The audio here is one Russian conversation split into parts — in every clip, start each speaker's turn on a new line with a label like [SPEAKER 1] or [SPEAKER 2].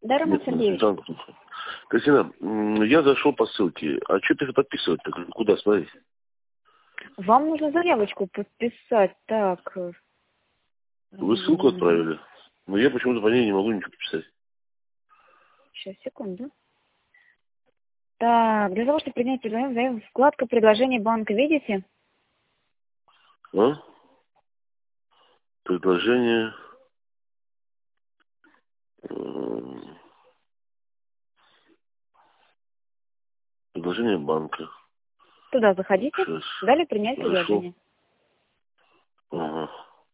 [SPEAKER 1] Да, Роман
[SPEAKER 2] Нет,
[SPEAKER 1] Сергеевич.
[SPEAKER 2] Кристина, я зашел по ссылке. А что ты подписывать-то? Куда смотреть?
[SPEAKER 1] Вам нужно заявочку подписать. Так.
[SPEAKER 2] Вы ссылку отправили? Но я почему-то по ней не могу ничего подписать.
[SPEAKER 1] Сейчас, секунду. Так, для того, чтобы принять заявку, вкладка предложений банка, видите?
[SPEAKER 2] А? Предложение... Предложение банка.
[SPEAKER 1] Туда заходите.
[SPEAKER 2] Сейчас.
[SPEAKER 1] Далее принять
[SPEAKER 2] Зашел.
[SPEAKER 1] предложение.
[SPEAKER 2] Ага.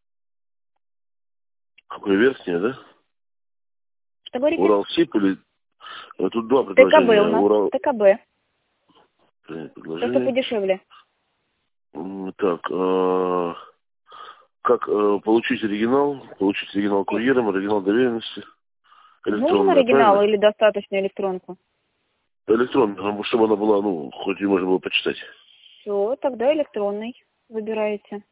[SPEAKER 2] Какое верхнее, да?
[SPEAKER 1] Что говорите?
[SPEAKER 2] Уралсиб или... Тут два
[SPEAKER 1] ТКБ
[SPEAKER 2] предложения.
[SPEAKER 1] у нас. ТКБ.
[SPEAKER 2] Принять
[SPEAKER 1] То, что
[SPEAKER 2] предложение.
[SPEAKER 1] подешевле.
[SPEAKER 2] Так, как получить оригинал? Получить оригинал курьером, оригинал доверенности.
[SPEAKER 1] Нужен
[SPEAKER 2] Электронная,
[SPEAKER 1] оригинал
[SPEAKER 2] правильно?
[SPEAKER 1] или достаточно электронку?
[SPEAKER 2] Электронная, чтобы она была, хоть и можно было почитать.
[SPEAKER 1] Все, тогда электронный выбираете.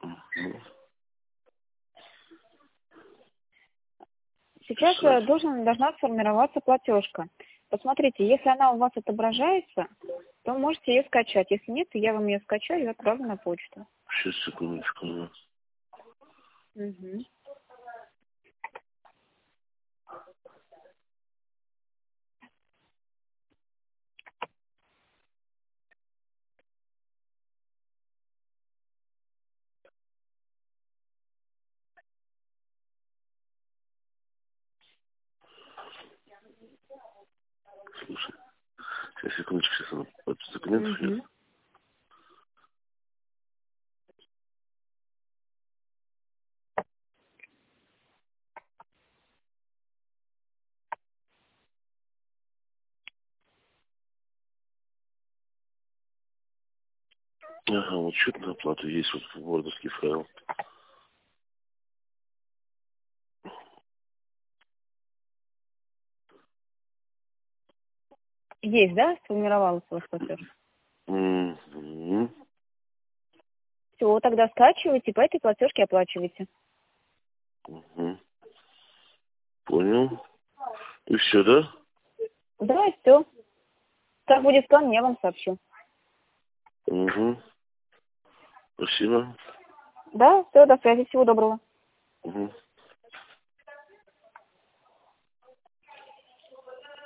[SPEAKER 1] Сейчас
[SPEAKER 2] Писать.
[SPEAKER 1] должна сформироваться платежка. Посмотрите, если она у вас отображается, то можете ее скачать. Если нет, то я вам ее скачаю и отправлю на почту.
[SPEAKER 2] Сейчас, секундочку.
[SPEAKER 1] Угу.
[SPEAKER 2] Слушай. Сейчас, секундочку, сейчас она подпись документов нет. Ага, вот счет на оплату есть, вот вордовский файл.
[SPEAKER 1] Есть, да? Сформировалась ваш платеж?
[SPEAKER 2] Мгм.
[SPEAKER 1] Все, тогда скачивайте, по этой платежке оплачивайте.
[SPEAKER 2] Мгм. Понял. И все, да?
[SPEAKER 1] Да, и все. Как будет план, я вам сообщу.
[SPEAKER 2] Угу. Спасибо.
[SPEAKER 1] Да, все, до связи, всего доброго.
[SPEAKER 2] Угу.